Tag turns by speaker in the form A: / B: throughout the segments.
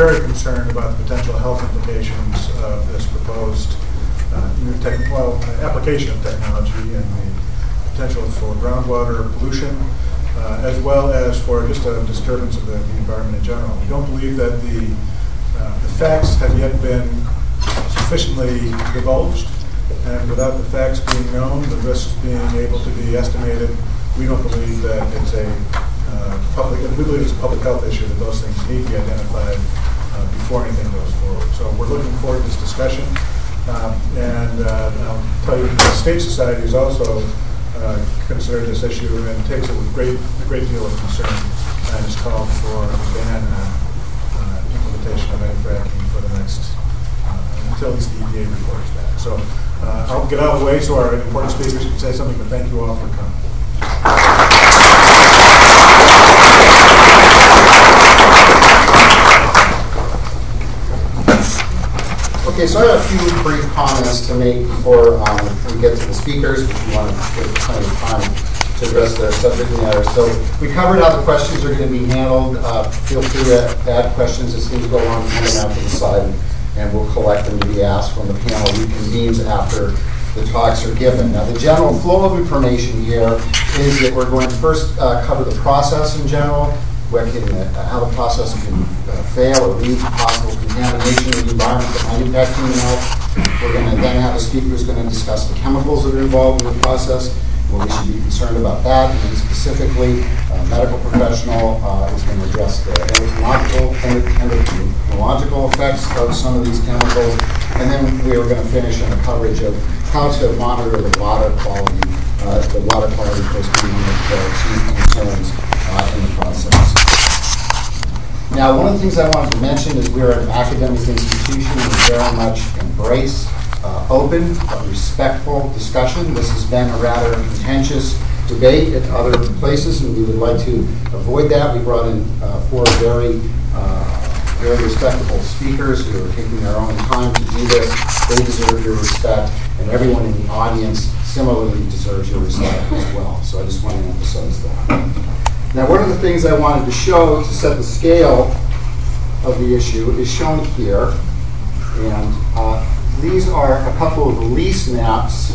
A: very concerned about the potential health implications of this proposed application of technology and the potential for groundwater pollution, as well as for just a disturbance of the environment in general. We don't believe that the facts have yet been sufficiently divulged, and without the facts being known, the risks being able to be estimated, we don't believe that it's a we believe it's a public health issue, that those things need to be identified before anything goes forward. So we're looking forward to this discussion. And I'll tell you, the State Society has also considered this issue and takes it with a great deal of concern, and has called for a ban on implementation of anti-fracking for the next, until at least the EPA report is back. So I'll get out of the way so our important speakers can say something, but thank you all for coming.
B: Okay, so I have a few brief comments to make before we get to the speakers, because we want to give plenty of time to address their subject matter. So we covered how the questions are going to be handled. Feel free to add questions as things go along, coming out to the side, and we'll collect them to be asked when the panel reconvenes after the talks are given. Now, the general flow of information here is that we're going to first cover the process in general, how the process can fail or lead to possible contamination of the environment that might impact human health. We're going to then have a speaker who's going to discuss the chemicals that are involved in the process, what we should be concerned about that, and then specifically a medical professional is going to address the endocrinological effects of some of these chemicals, and then we are going to finish on a coverage of how to monitor the water quality of course being one of the chief concerns in the process. Now, one of the things I wanted to mention is we're an academic institution and we very much embrace open but respectful discussion. This has been a rather contentious debate at other places, and we would like to avoid that. We brought in four very respectable speakers who are taking their own time to do this. They deserve your respect, and everyone in the audience similarly deserves your respect as well. So I just want to emphasize that. Now, one of the things I wanted to show to set the scale of the issue is shown here, and these are a couple of lease maps.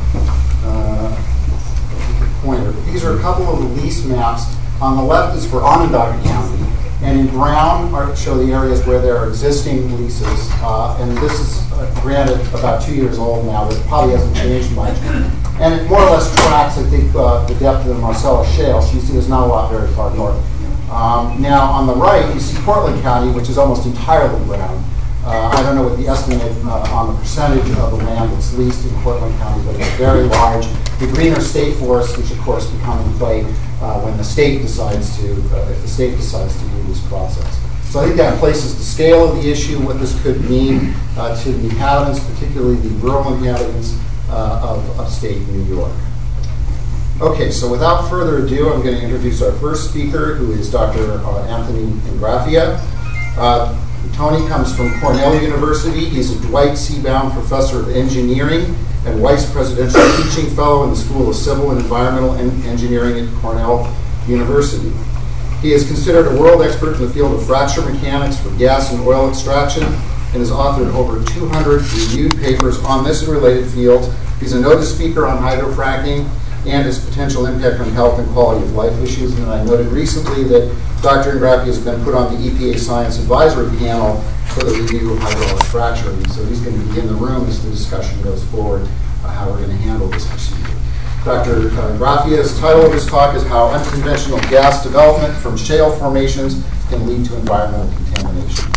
B: These are a couple of lease maps. On the left is for Onondaga County, and in brown show the areas where there are existing leases. And this is granted about 2 years old now, but it probably hasn't changed much. And it more or less tracks, I think, the depth of the Marcellus Shale. So you see there's not a lot very far north. Now, on the right, you see Portland County, which is almost entirely brown. I don't know what the estimate on the percentage of the land that's leased in Portland County, but it's very large. The greener state forests, which of course become in play when the state decides to, if the state decides to do this process. So I think that places the scale of the issue, what this could mean to the inhabitants, particularly the rural inhabitants of upstate New York. Okay, so without further ado, I'm going to introduce our first speaker, who is Dr. Anthony Ingrafia. Tony comes from Cornell University. He's a Dwight Seabound Professor of Engineering and Vice Presidential Teaching Fellow in the School of Civil and Environmental Engineering at Cornell University. He is considered a world expert in the field of fracture mechanics for gas and oil extraction and has authored over 200 reviewed papers on this and related fields. He's a noted speaker on hydrofracking and its potential impact on health and quality of life issues. And I noted recently that Dr. Ingrafia has been put on the EPA Science Advisory Panel for the review of hydraulic fracturing. So he's going to be in the room as the discussion goes forward, how we're going to handle this procedure. Dr. Ingrafia's title of his talk is How Unconventional Gas Development from Shale Formations Can Lead to Environmental Contamination.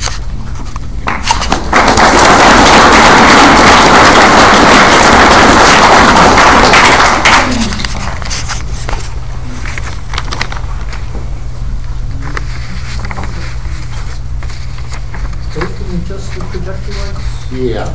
C: Just the projector lights?
B: Yeah.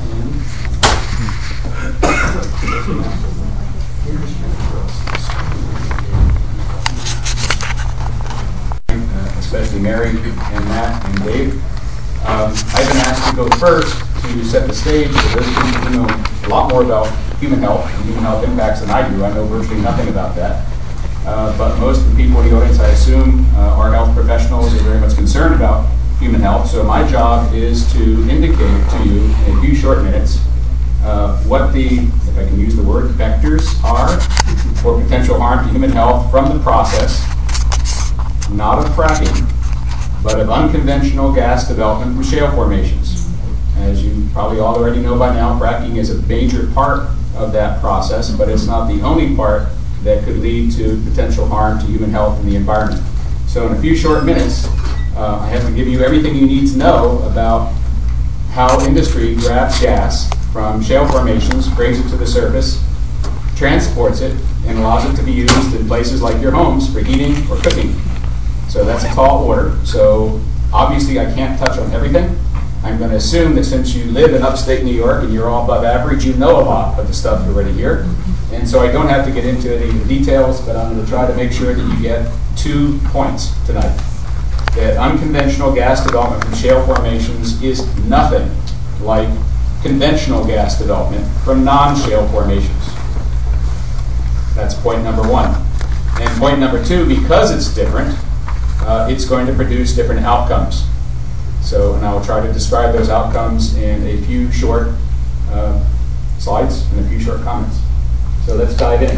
D: Especially Mary and Matt and Dave. I've been asked to go first to set the stage for those people who know a lot more about human health and human health impacts than I do. I know virtually nothing about that. But most of the people in the audience, I assume, are health professionals who are very much concerned about human health, so my job is to indicate to you in a few short minutes what the, if I can use the word, vectors are for potential harm to human health from the process, not of fracking, but of unconventional gas development from shale formations. As you probably all already know by now, fracking is a major part of that process, but it's not the only part that could lead to potential harm to human health and the environment. So in a few short minutes, I have to give you everything you need to know about how industry grabs gas from shale formations, brings it to the surface, transports it, and allows it to be used in places like your homes for heating or cooking. So that's a tall order. So obviously I can't touch on everything. I'm going to assume that since you live in upstate New York and you're all above average, you know a lot of the stuff already here. And so I don't have to get into any of the details, but I'm going to try to make sure that you get 2 points tonight. That unconventional gas development from shale formations is nothing like conventional gas development from non-shale formations. That's point number 1. And point number 2, because it's different, it's going to produce different outcomes. So, and I will try to describe those outcomes in a few short slides and a few short comments. So let's dive in.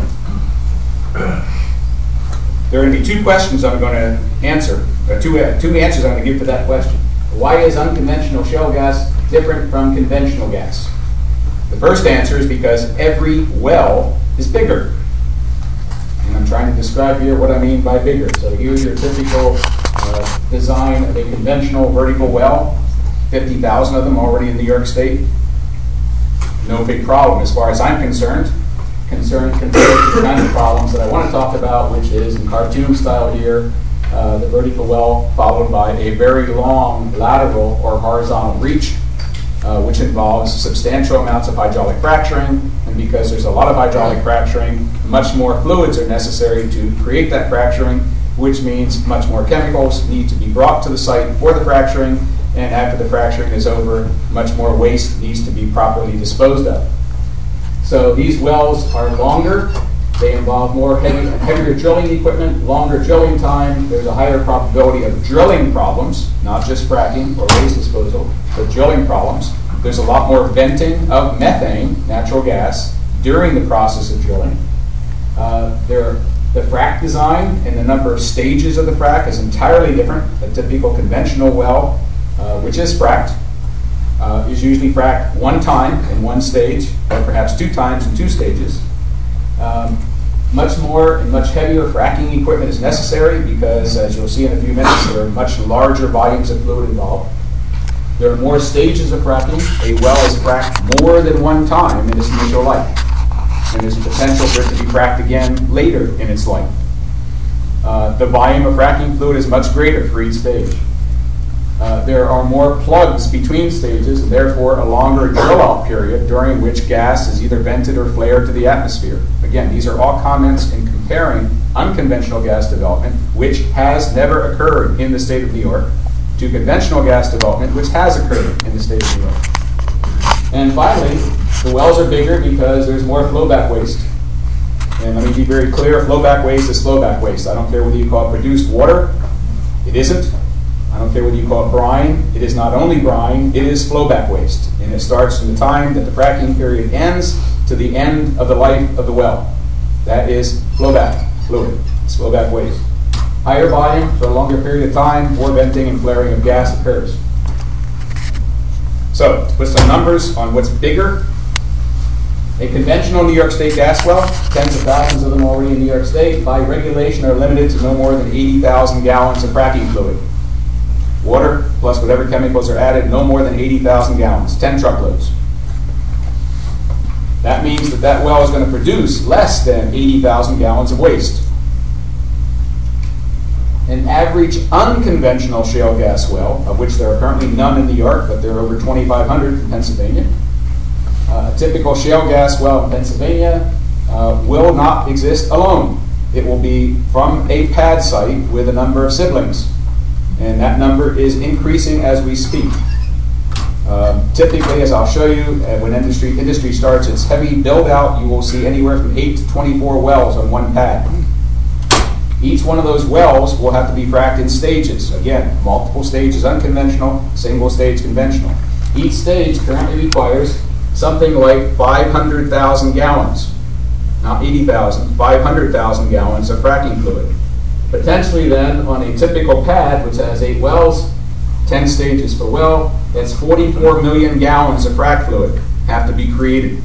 D: There are going to be 2 questions I'm going to answer, or two answers I'm going to give to that question. Why is unconventional shale gas different from conventional gas? The first answer is because every well is bigger. And I'm trying to describe here what I mean by bigger. So here's your typical design of a conventional vertical well, 50,000 of them already in New York State. No big problem as far as I'm concerned compared to the kind of problems that I want to talk about, which is in cartoon style here, the vertical well followed by a very long lateral or horizontal reach, which involves substantial amounts of hydraulic fracturing. And because there's a lot of hydraulic fracturing, much more fluids are necessary to create that fracturing, which means much more chemicals need to be brought to the site for the fracturing, and after the fracturing is over, much more waste needs to be properly disposed of. So these wells are longer, they involve more heavier drilling equipment, longer drilling time, there's a higher probability of drilling problems, not just fracking or waste disposal, but drilling problems. There's a lot more venting of methane, natural gas, during the process of drilling. The frac design and the number of stages of the frac is entirely different. A typical conventional well, which is fracked, is usually fracked 1 time in 1 stage, or perhaps 2 times in 2 stages. Much more and much heavier fracking equipment is necessary because, as you'll see in a few minutes, there are much larger volumes of fluid involved. There are more stages of fracking. A well is fracked more than 1 time in its initial life. And there's a potential for it to be fracked again later in its life. The volume of fracking fluid is much greater for each stage. There are more plugs between stages, and therefore a longer drill-out period during which gas is either vented or flared to the atmosphere. Again, these are all comments in comparing unconventional gas development, which has never occurred in the state of New York, to conventional gas development, which has occurred in the state of New York. And finally, the wells are bigger because there's more flowback waste. And let me be very clear, flowback waste is flowback waste. I don't care whether you call it produced water, it isn't. I don't care whether you call it brine, it is not only brine, it is flowback waste. And it starts from the time that the fracking period ends to the end of the life of the well. That is flowback fluid, it's flowback waste. Higher volume for a longer period of time, more venting and flaring of gas occurs. So, to put some numbers on what's bigger, a conventional New York State gas well, tens of thousands of them already in New York State, by regulation are limited to no more than 80,000 gallons of fracking fluid. Water, plus whatever chemicals are added, no more than 80,000 gallons, 10 truckloads. That means that that well is going to produce less than 80,000 gallons of waste. An average unconventional shale gas well, of which there are currently none in New York, but there are over 2,500 in Pennsylvania. A typical shale gas well in Pennsylvania will not exist alone. It will be from a pad site with a number of siblings. And that number is increasing as we speak. Typically, as I'll show you, when industry starts its heavy build-out, you will see anywhere from 8 to 24 wells on one pad. Each one of those wells will have to be fracked in stages. Again, multiple stages unconventional, single stage conventional. Each stage currently requires something like 500,000 gallons, not 80,000, 500,000 gallons of fracking fluid. Potentially then, on a typical pad, which has 8 wells, 10 stages per well, that's 44 million gallons of frac fluid have to be created.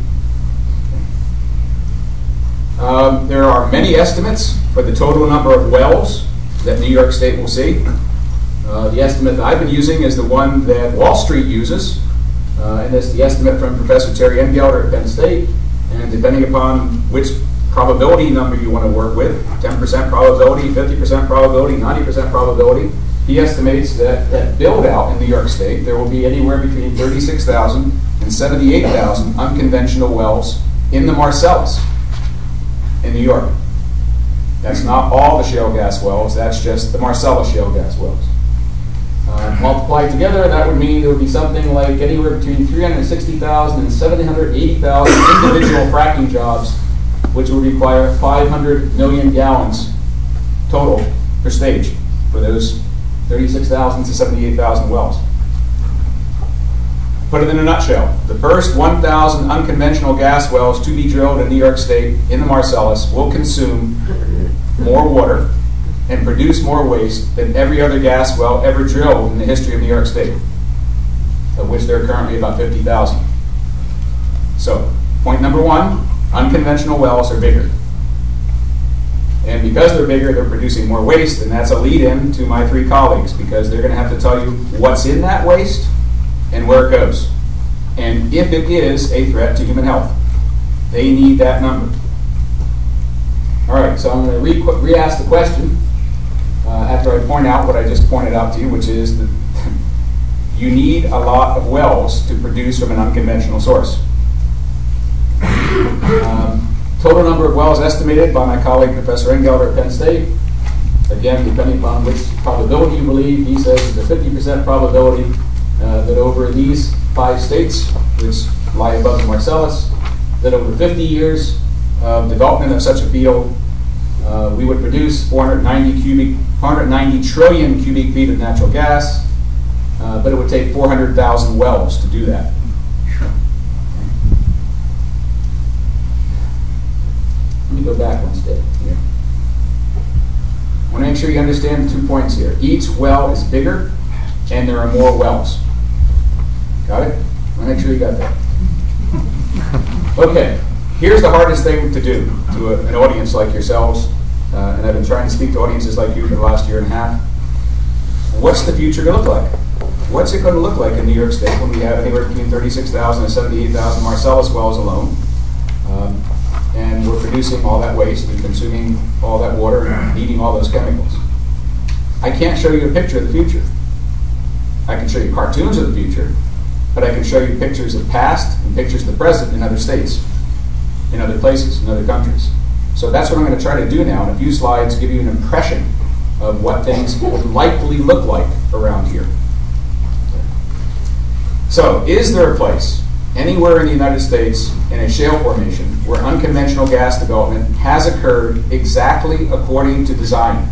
D: There are many estimates for the total number of wells that New York State will see. The estimate that I've been using is the one that Wall Street uses, and it's the estimate from Professor Terry Engelder at Penn State. And depending upon which probability number you want to work with, 10% probability, 50% probability, 90% probability, he estimates that build out in New York State, there will be anywhere between 36,000 and 78,000 unconventional wells in the Marcellus in New York. That's not all the shale gas wells, that's just the Marcellus shale gas wells. Multiplied together, that would mean there would be something like anywhere between 360,000 and 780,000 individual fracking jobs, which would require 500 million gallons total per stage for those 36,000 to 78,000 wells. Put it in a nutshell, the first 1,000 unconventional gas wells to be drilled in New York State in the Marcellus will consume more water and produce more waste than every other gas well ever drilled in the history of New York State, of which there are currently about 50,000. So, point number one, unconventional wells are bigger. And because they're bigger, they're producing more waste, and that's a lead-in to my 3 colleagues, because they're going to have to tell you what's in that waste and where it goes, and if it is a threat to human health. They need that number. All right, so I'm going to re-ask the question after I point out what I just pointed out to you, which is that you need a lot of wells to produce from an unconventional source. Total number of wells estimated by my colleague Professor Engelder at Penn State. Again, depending upon which probability you believe, he says there's a 50% probability that over these 5 states, which lie above the Marcellus, that over 50 years of development of such a field, we would produce 490 trillion cubic feet of natural gas, but it would take 400,000 wells to do that. Let me go back one step here. I want to make sure you understand 2 points here. Each well is bigger, and there are more wells. Got it? I want to make sure you got that. Okay, here's the hardest thing to do to an audience like yourselves, and I've been trying to speak to audiences like you for the last year and a half. What's the future going to look like? What's it going to look like in New York State when we have anywhere between 36,000 and 78,000 Marcellus wells alone, and we're producing all that waste and consuming all that water and eating all those chemicals? I can't show you a picture of the future. I can show you cartoons of the future, but I can show you pictures of the past and pictures of the present in other states, in other places, in other countries. So that's what I'm going to try to do now in a few slides, give you an impression of what things would likely look like around here. So, is there a place anywhere in the United States in a shale formation where unconventional gas development has occurred exactly according to design?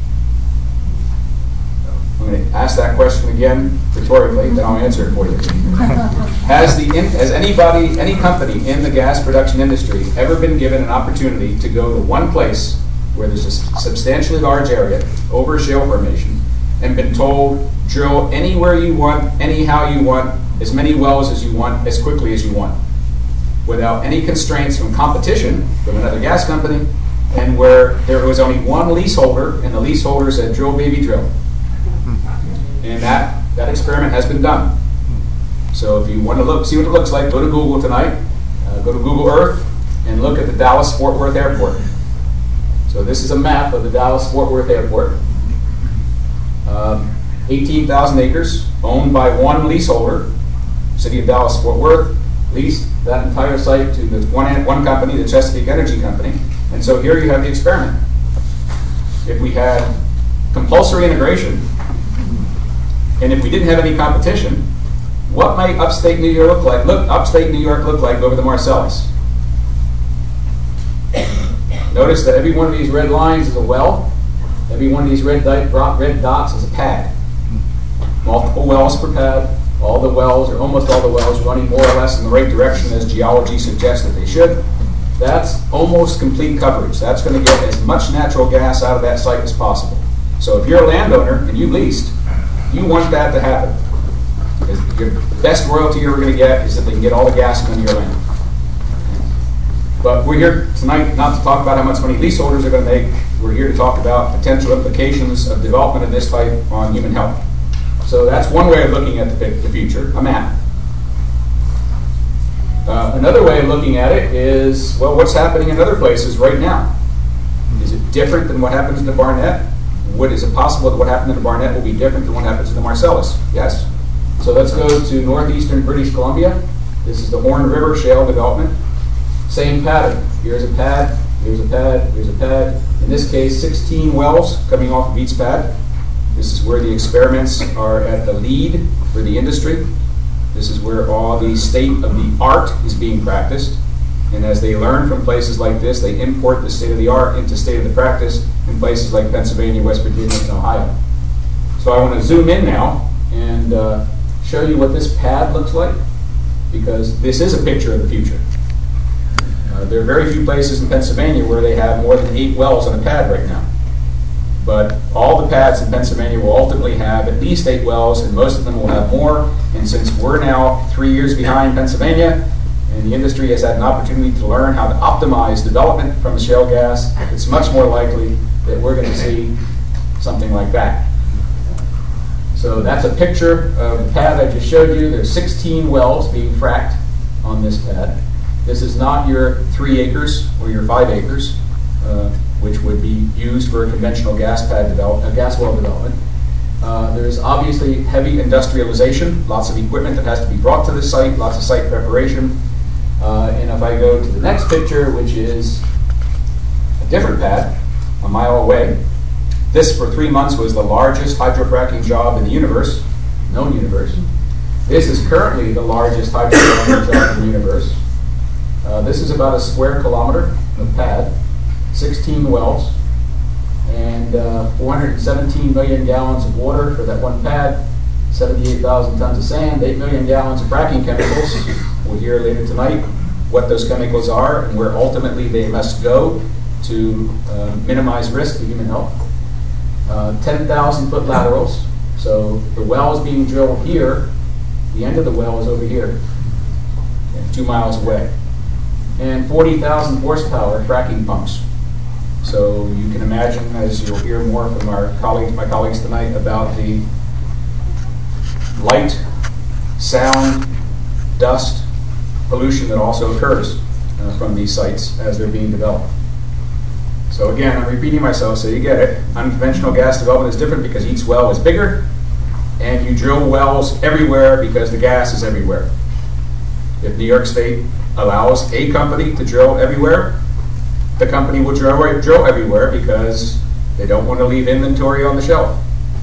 D: I'm going to ask that question again rhetorically, then I'll answer it for you. Has anybody, any company in the gas production industry ever been given an opportunity to go to one place where there's a substantially large area over a shale formation and been told, drill anywhere you want, anyhow you want, as many wells as you want, as quickly as you want, without any constraints from competition from another gas company, and where there was only one leaseholder, and the leaseholder said, drill, baby, drill. And that experiment has been done. So if you want to see what it looks like, go to Google tonight, go to Google Earth, and look at the Dallas-Fort Worth Airport. So this is a map of the Dallas-Fort Worth Airport. 18,000 acres, owned by one leaseholder, City of Dallas-Fort Worth, leased that entire site to the one company, the Chesapeake Energy Company. And so here you have the experiment. If we had compulsory integration, and if we didn't have any competition, what might upstate New York look like over the Marcellus? Notice that every one of these red lines is a well, Every one of these red dots is a pad. Multiple wells per pad. All the wells, or almost all the wells, running more or less in the right direction as geology suggests that they should. That's almost complete coverage. That's going to get as much natural gas out of that site as possible. So if you're a landowner and you leased, you want that to happen. Your best royalty you're going to get is that they can get all the gas into your land. But we're here tonight not to talk about how much money leaseholders are going to make. We're here to talk about potential implications of development of this type on human health. So that's one way of looking at the future, a map. Another way of looking at it is, well, what's happening in other places right now? Is it different than what happens in the Barnett? Is it possible that what happened in the Barnett will be different than what happens in the Marcellus? Yes. So let's go to northeastern British Columbia. This is the Horn River Shale development. Same pattern. Here's a pad, here's a pad, here's a pad. In this case, 16 wells coming off of each pad. This is where the experiments are at the lead for the industry. This is where all the state-of-the-art is being practiced. And as they learn from places like this, they import the state-of-the-art into state-of-the-practice in places like Pennsylvania, West Virginia, and Ohio. So I want to zoom in now and show you what this pad looks like, because this is a picture of the future. There are very few places in Pennsylvania where they have more than 8 wells on a pad right now. But all the pads in Pennsylvania will ultimately have at least 8 wells, and most of them will have more. And since we're now 3 years behind Pennsylvania, and the industry has had an opportunity to learn how to optimize development from the shale gas, it's much more likely that we're going to see something like that. So that's a picture of the pad I just showed you. There's 16 wells being fracked on this pad. This is not your 3 acres or your 5 acres, which would be used for a conventional gas well development. There's obviously heavy industrialization, lots of equipment that has to be brought to the site, lots of site preparation. And if I go to the next picture, which is a different pad, a mile away, this for 3 months was the largest hydrofracking job in the universe, known universe. This is currently the largest hydrofracking job in the universe. This is about a square kilometer of pad, 16 wells, and 417 million gallons of water for that one pad, 78,000 tons of sand, 8 million gallons of fracking chemicals. We'll hear later tonight what those chemicals are and where ultimately they must go to minimize risk to human health. 10,000 foot laterals. So the well is being drilled here. The end of the well is over here, 2 miles away. And 40,000 horsepower fracking pumps. So you can imagine, as you'll hear more from my colleagues tonight, about the light, sound, dust, pollution that also occurs from these sites as they're being developed. So again, I'm repeating myself so you get it. Unconventional gas development is different because each well is bigger, and you drill wells everywhere because the gas is everywhere. If New York State allows a company to drill everywhere, the company will drill everywhere because they don't want to leave inventory on the shelf.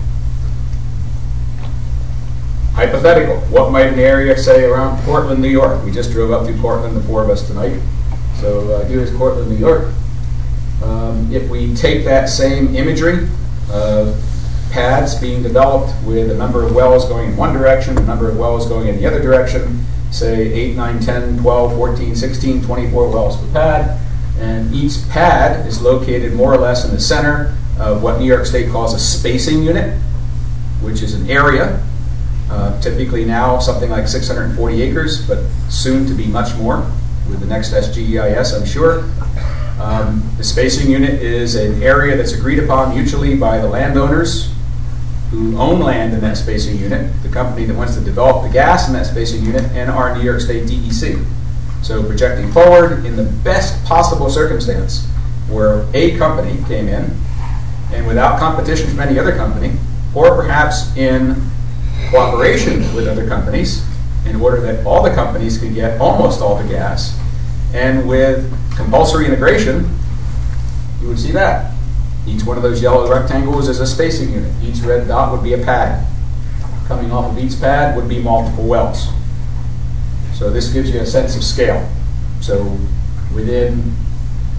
D: Hypothetical, what might an area say around Portland, New York? We just drove up to Portland, the 4 of us tonight. So here's Portland, New York. If we take that same imagery of pads being developed with a number of wells going in one direction, a number of wells going in the other direction, say 8, 9, 10, 12, 14, 16, 24 wells per pad, and each pad is located more or less in the center of what New York State calls a spacing unit, which is an area, typically now something like 640 acres, but soon to be much more with the next SGEIS, I'm sure. The spacing unit is an area that's agreed upon mutually by the landowners who own land in that spacing unit, the company that wants to develop the gas in that spacing unit, and our New York State DEC. So projecting forward in the best possible circumstance where a company came in and without competition from any other company, or perhaps in cooperation with other companies in order that all the companies could get almost all the gas, and with compulsory integration, you would see that. Each one of those yellow rectangles is a spacing unit. Each red dot would be a pad. Coming off of each pad would be multiple wells. So this gives you a sense of scale. So within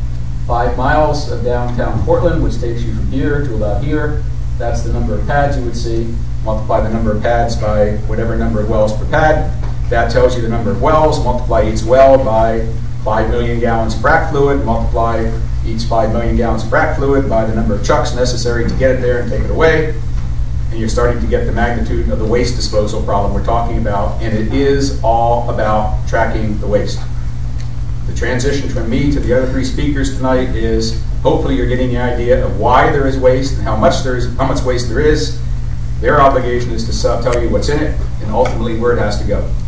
D: 5 miles of downtown Portland, which takes you from here to about here. That's the number of pads you would see. Multiply the number of pads by whatever number of wells per pad. That tells you the number of wells. Multiply each well by 5 million gallons of frac fluid. Multiply each 5 million gallons of frac fluid by the number of trucks necessary to get it there and take it away. And you're starting to get the magnitude of the waste disposal problem we're talking about. And it is all about tracking the waste. The transition from me to the other 3 speakers tonight is hopefully you're getting the idea of why there is waste and how much waste there is. Their obligation is to tell you what's in it and ultimately where it has to go.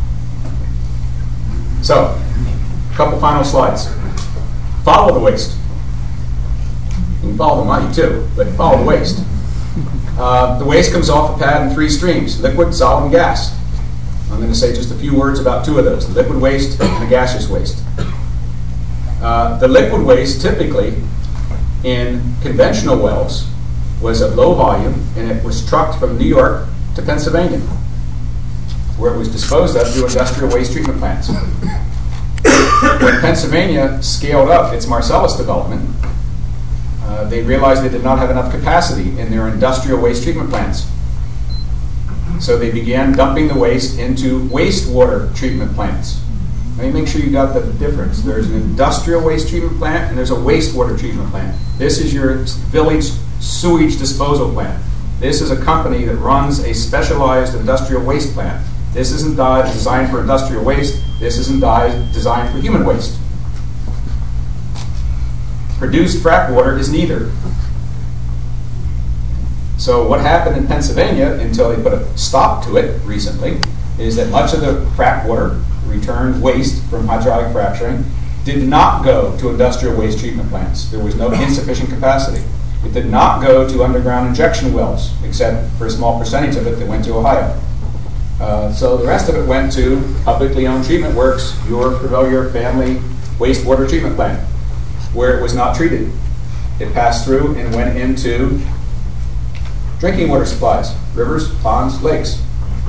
D: So, a couple final slides. Follow the waste. You can follow the money too, but follow the waste. The waste comes off a pad in 3 streams: liquid, solid, and gas. I'm going to say just a few words about 2 of those: the liquid waste and the gaseous waste. The liquid waste typically in conventional wells was of low volume, and it was trucked from New York to Pennsylvania, where it was disposed of through industrial waste treatment plants. When Pennsylvania scaled up its Marcellus development, they realized they did not have enough capacity in their industrial waste treatment plants. So they began dumping the waste into wastewater treatment plants. Let me make sure you got the difference. There's an industrial waste treatment plant and there's a wastewater treatment plant. This is your village sewage disposal plant. This is a company that runs a specialized industrial waste plant. This isn't designed for industrial waste. This isn't designed for human waste. Produced frac water is neither. So what happened in Pennsylvania, until they put a stop to it recently, is that much of the frac water, returned waste from hydraulic fracturing, did not go to industrial waste treatment plants. There was no insufficient capacity. It did not go to underground injection wells, except for a small percentage of it that went to Ohio. So the rest of it went to publicly owned treatment works, your familiar family wastewater treatment plant, where it was not treated. It passed through and went into drinking water supplies, rivers, ponds, lakes.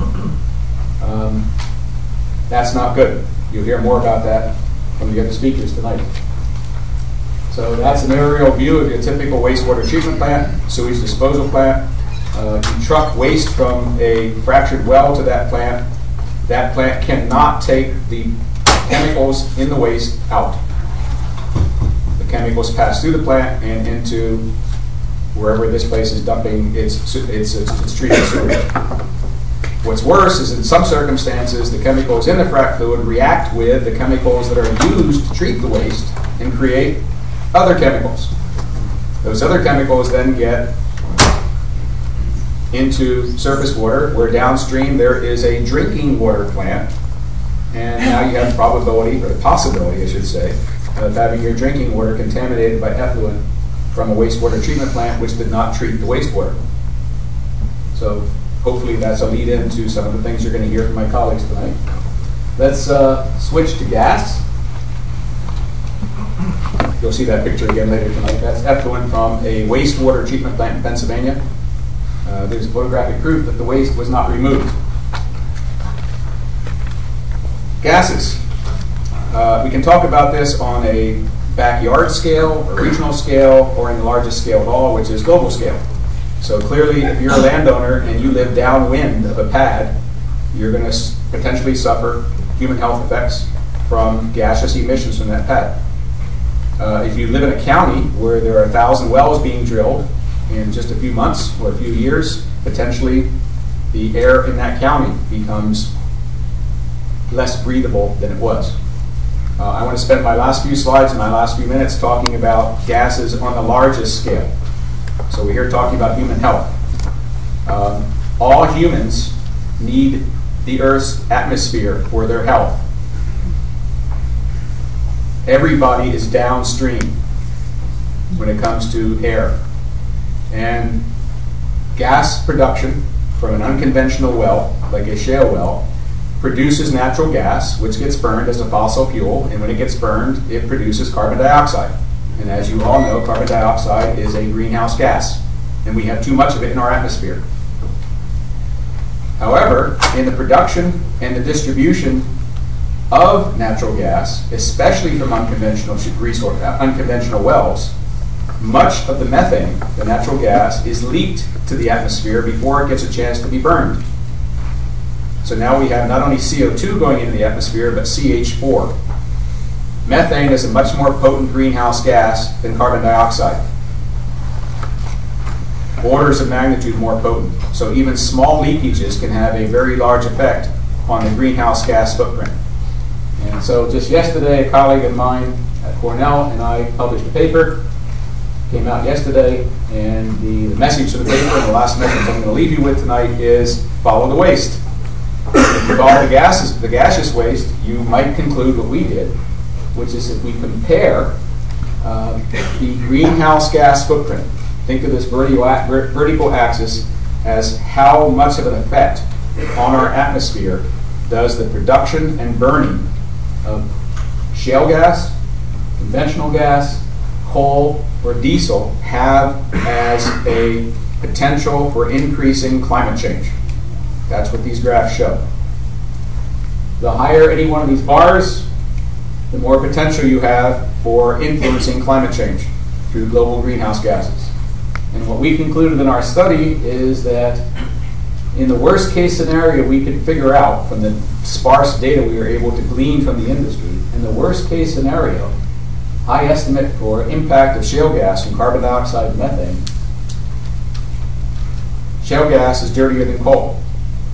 D: That's not good. You'll hear more about that from the other speakers tonight. So that's an aerial view of your typical wastewater treatment plant, sewage disposal plant. You truck waste from a fractured well to that plant. That plant cannot take the chemicals in the waste out. The chemicals pass through the plant and into wherever this place is dumping its treated sewage. What's worse is in some circumstances, the chemicals in the frac fluid react with the chemicals that are used to treat the waste and create other chemicals. Those other chemicals then get into surface water, where downstream there is a drinking water plant, and now you have the probability, or the possibility, I should say, of having your drinking water contaminated by effluent from a wastewater treatment plant which did not treat the wastewater. So hopefully that's a lead into some of the things you're going to hear from my colleagues tonight. Let's switch to gas. You'll see that picture again later tonight. That's effluent from a wastewater treatment plant in Pennsylvania. There's photographic proof that the waste was not removed. Gases. We can talk about this on a backyard scale, or regional scale, or in the largest scale of all, which is global scale. So clearly, if you're a landowner and you live downwind of a pad, you're going to potentially suffer human health effects from gaseous emissions from that pad. If you live in a county where there are 1,000 wells being drilled in just a few months or a few years, potentially the air in that county becomes less breathable than it was. I want to spend my last few slides and my last few minutes talking about gases on the largest scale. So we're here talking about human health. All humans need the Earth's atmosphere for their health. Everybody is downstream when it comes to air. And gas production from an unconventional well, like a shale well, produces natural gas, which gets burned as a fossil fuel, and when it gets burned, it produces carbon dioxide. And as you all know, carbon dioxide is a greenhouse gas, and we have too much of it in our atmosphere. However, in the production and the distribution of natural gas, especially from unconventional unconventional wells, much of the methane, the natural gas, is leaked to the atmosphere before it gets a chance to be burned. So now we have not only CO2 going into the atmosphere, but CH4. Methane is a much more potent greenhouse gas than carbon dioxide. Orders of magnitude more potent. So even small leakages can have a very large effect on the greenhouse gas footprint. And so just yesterday, a colleague of mine at Cornell and I published a paper, came out yesterday, and the message of the paper, and the last message I'm going to leave you with tonight is follow the waste. If you follow the gaseous waste, you might conclude what we did, which is if we compare the greenhouse gas footprint, think of this vertical axis as how much of an effect on our atmosphere does the production and burning of shale gas, conventional gas, coal, or diesel have as a potential for increasing climate change. That's what these graphs show. The higher any one of these bars, the more potential you have for influencing climate change through global greenhouse gases. And what we concluded in our study is that in the worst case scenario we could figure out from the sparse data we were able to glean from the industry, in the worst case scenario, high estimate for impact of shale gas from carbon dioxide and methane, shale gas is dirtier than coal.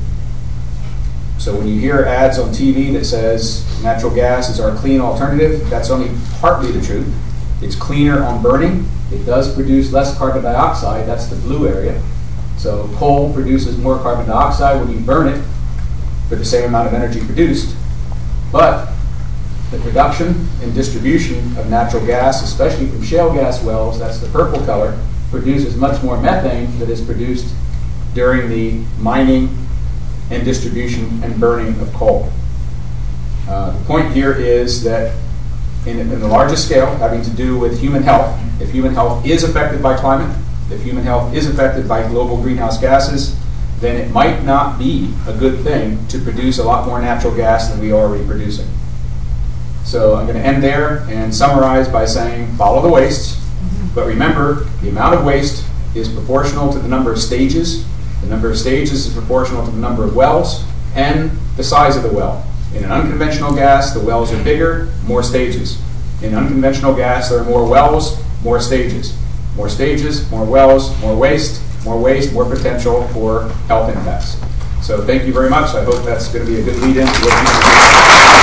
D: So when you hear ads on TV that says natural gas is our clean alternative, that's only partly the truth. It's cleaner on burning. It does produce less carbon dioxide. That's the blue area. So coal produces more carbon dioxide when you burn it for the same amount of energy produced. But the production and distribution of natural gas, especially from shale gas wells, that's the purple color, produces much more methane that is produced during the mining and distribution and burning of coal. The point here is that in the largest scale, having to do with human health, if human health is affected by climate, if human health is affected by global greenhouse gases, then it might not be a good thing to produce a lot more natural gas than we are already producing. So I'm going to end there and summarize by saying follow the wastes, but remember the amount of waste is proportional to the number of stages. The number of stages is proportional to the number of wells and the size of the well. In an unconventional gas, the wells are bigger, more stages. In unconventional gas, there are more wells, more stages. More stages, more wells, more waste, more potential for health impacts. So thank you very much. I hope that's going to be a good lead-in to what you